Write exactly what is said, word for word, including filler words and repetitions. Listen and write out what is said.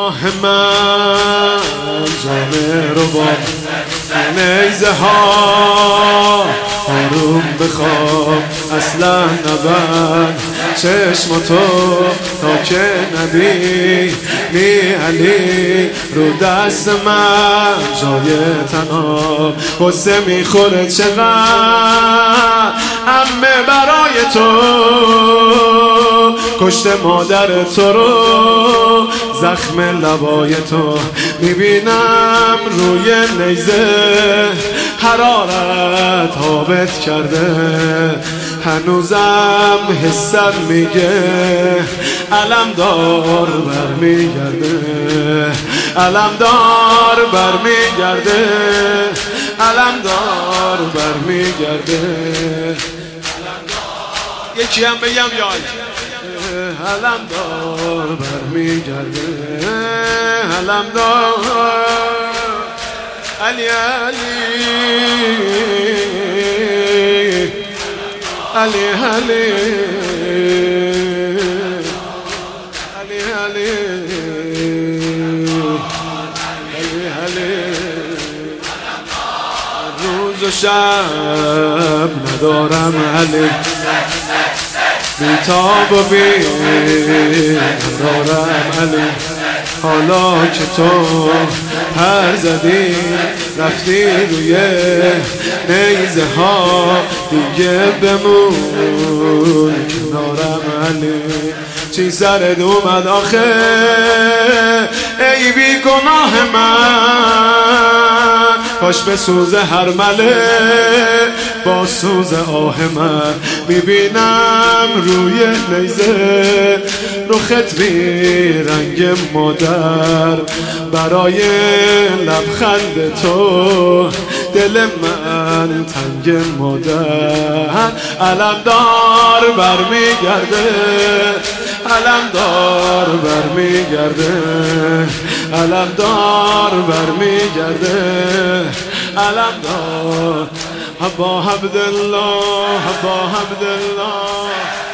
گناه من جامه رو با نیزه ها آروم بخواب اصلا نبند چشماتو تا که نبی می علی رو دست من جای تناب قصه میخوره چقدر عمه برای تو کشت مادر تو رو زخم لبای تو میبینم روی نیزه حرارت ثابت کرده هنوزم حسم میگه علمدار برمیگرده علمدار برمیگرده علمدار برمیگرده یکی هم بگم یای علمدار برمیگرده علمدار علی علی علی علی علی علی علی علی روز و شب ندارم علی بیتاب و بی ندارم علی حالا که تو پر زدی رفتی روی نیزه ها دیگه بمون کنارم علی چی سرت اومد آخه ای بی گناه من کاش به سوز هر مله با سوز آه من میبینم روی نیزه رخت بی رنگ مادر برای لبخند تو دل من تنگ مادر علمدار برمیگرده علمدار برمیگرده علمدار برمیگرده علمدار حبا عبدالله حبا عبدالله